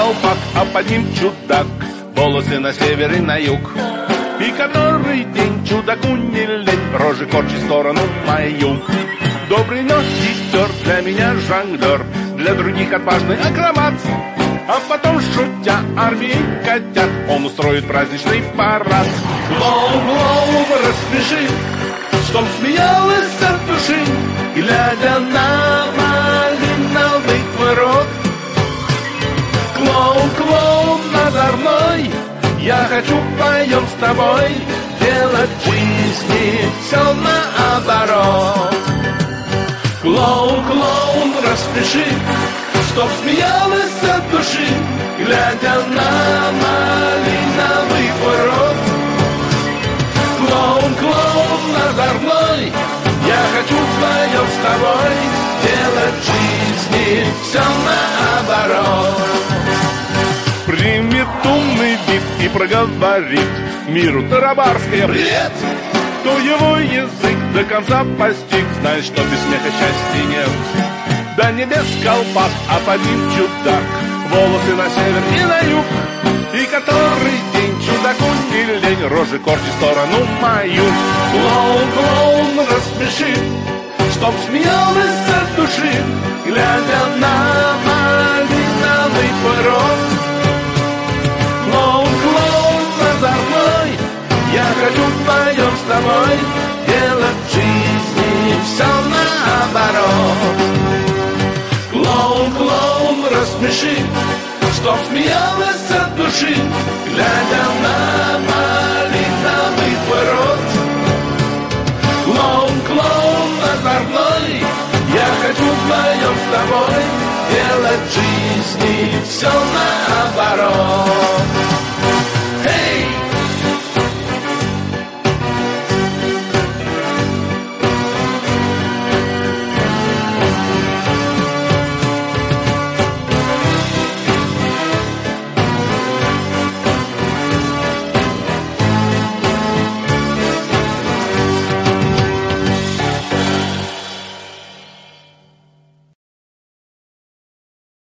колпак, а под ним чудак, волосы на север и на юг. И который день чудаку не лень, рожи корчит в сторону мою. Добрый нос хитер, для меня жонглер, для других отважный акробат. А потом, шутя, армии котят, он устроит праздничный парад. Клоун, клоун, рассмеши, чтоб смеялась от души, глядя на малиновый твой рот. Клоун, клоун, озорной, я хочу вдвоем с тобой делать в жизни все наоборот. Клоун, клоун, рассмеши, чтоб смеялась от души, глядя на малиновый твой рот. Клоун, клоун, озорной, я хочу вдвоем с тобой делать в жизни все наоборот. Примет умный вид и проговорит миру тарабарское «Привет!», то его язык до конца постиг, знает, что без смеха счастья нет. До небес колпак, а под ним чудак, волосы на север и на юг. И который день чудаку не лень, рожи корчит в сторону мою. Клоун, клоун, рассмеши, чтоб смеялась от души, глядя на малиновый твой рот. Клоун, клоун, озорной, я хочу вдвоем с тобой делать в жизни все наоборот. Клоун, клоун, рассмеши, чтоб смеялась от души, глядя на малиновый твой рот. Клоун, клоун, озорной, я хочу вдвоем с тобой делать в жизни все наоборот.